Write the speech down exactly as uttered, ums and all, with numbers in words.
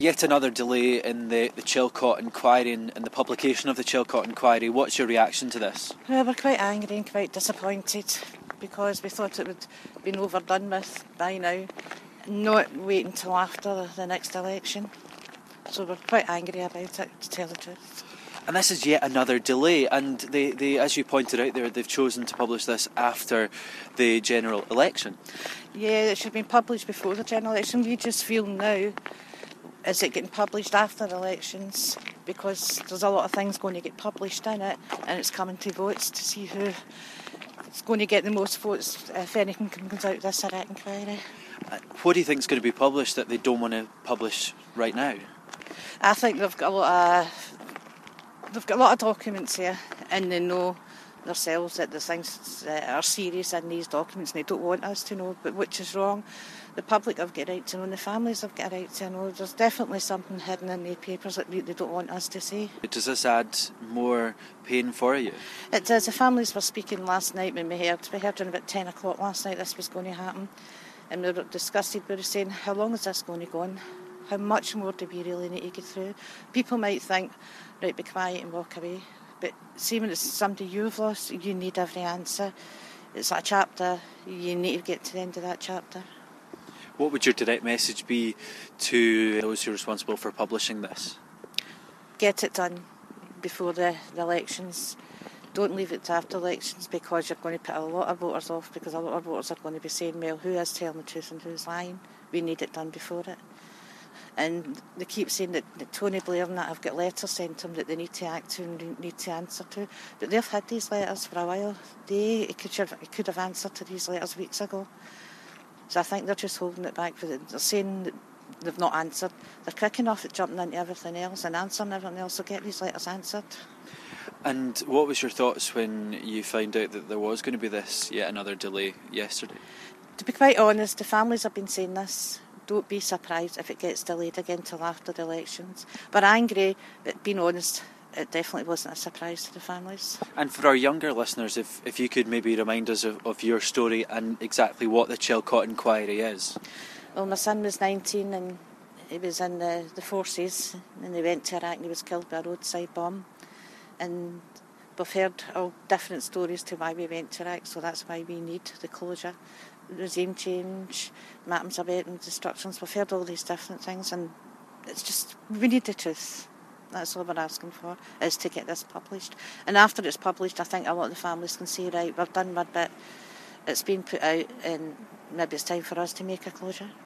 Yet another delay in the, the Chilcot inquiry and, and the publication of the Chilcot inquiry. What's your reaction to this? Well, we're quite angry and quite disappointed because we thought it would have been overdone with by now, not wait until after the next election. So we're quite angry about it, to tell the truth. And this is yet another delay, and they, they, as you pointed out there, they've chosen to publish this after the general election. Yeah, it should have been published before the general election. We just feel now, is it getting published after the elections? Because there's a lot of things going to get published in it, and it's coming to votes to see who is going to get the most votes, if anything comes out of this inquiry. What do you think is going to be published that they don't want to publish right now? I think they've got a lot of they've got a lot of documents here, and they know themselves that the things that are serious in these documents, and they don't want us to know, but which is wrong. The public have got a right to know, and the families have got a right to know. There's definitely something hidden in the papers that they don't want us to see. Does this add more pain for you? It does. The families were speaking last night when we heard. We heard around about ten o'clock last night this was going to happen, and we were disgusted. We were saying, how long is this going to go on? How much more do we really need to get through? People might think, right, be quiet and walk away. But see, when it's somebody you've lost, you need every answer. It's a chapter. You need to get to the end of that chapter. What would your direct message be to those who are responsible for publishing this? Get it done before the, the elections. Don't leave it to after elections, because you're going to put a lot of voters off, because a lot of voters are going to be saying, well, who is telling the truth and who's lying? We need it done before it. And they keep saying that, that Tony Blair and that have got letters sent to them that they need to act to and need to answer to. But they've had these letters for a while. They could have, could have answered to these letters weeks ago. So I think they're just holding it back. They're saying that they've not answered. They're quick enough at jumping into everything else and answering everything else, so get these letters answered. And what was your thoughts when you found out that there was going to be this yet another delay yesterday? To be quite honest, the families have been saying this. Don't be surprised if it gets delayed again till after the elections. We're angry, but being honest, it definitely wasn't a surprise to the families. And for our younger listeners, if, if you could maybe remind us of, of your story and exactly what the Chilcot inquiry is. Well, my son was nineteen and he was in the, the forces, and he went to Iraq and he was killed by a roadside bomb. And we've heard all different stories to why we went to Iraq, so that's why we need the closure. Regime change, atoms of weapons, destructions. We've heard all these different things, and it's just, we need the truth. That's all we're asking for, is to get this published. And after it's published, I think a lot of the families can say, right, we've done our bit, it's been put out, and maybe it's time for us to make a closure.